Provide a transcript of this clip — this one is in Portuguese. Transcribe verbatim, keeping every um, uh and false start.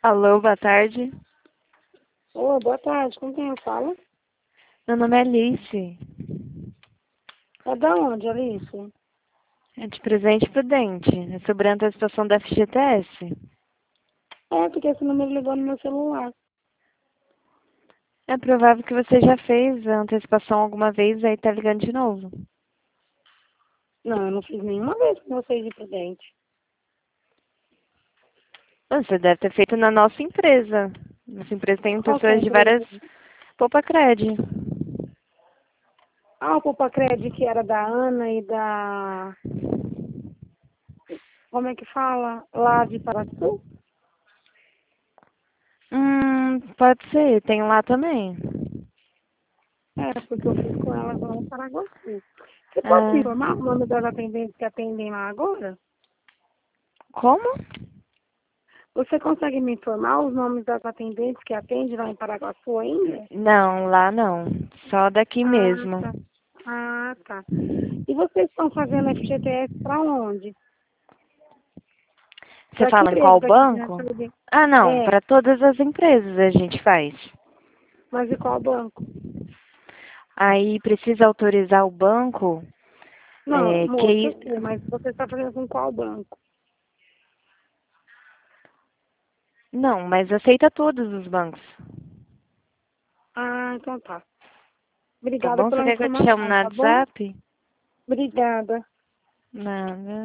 Alô, boa tarde. Oi, boa tarde. Com quem eu falo? Meu nome é Alice. É da onde, Alice? É de Presidente Prudente. É sobre a antecipação da F G T S. É, porque esse número ligou no meu celular. É provável que você já fez a antecipação alguma vez, aí tá ligando de novo. Não, eu não fiz nenhuma vez com vocês de Prudente. Você deve ter feito na nossa empresa. Nossa empresa tem Qual que é a pessoas de empresa? várias... Poupa Cred. Ah, o Popacred, que era da Ana e da... Como é que fala? Lá de Paraçu? Hum, pode ser. Tem lá também. É, porque eu fiz com elas lá em Paraguaçu. Você pode me Ah, informar o nome das atendentes que atendem lá agora? como? Você consegue me informar os nomes das atendentes que atendem lá em Paraguaçu ainda? Não, lá não. Só daqui Ah, mesmo. tá. Ah, tá. E vocês estão fazendo F G T S para onde? Você Para que fala em empresa? qual Para que já banco? sabe? Ah, não. É, Para todas as empresas a gente faz. mas e qual banco? Aí precisa autorizar o banco, Não, é, moço, que eu sei, mas você está fazendo com qual banco? não, mas aceita todos os bancos, Ah, então tá. tá Obrigada bom? Você pela quer que eu te chame informação, no tá bom? WhatsApp? Obrigada. Nada.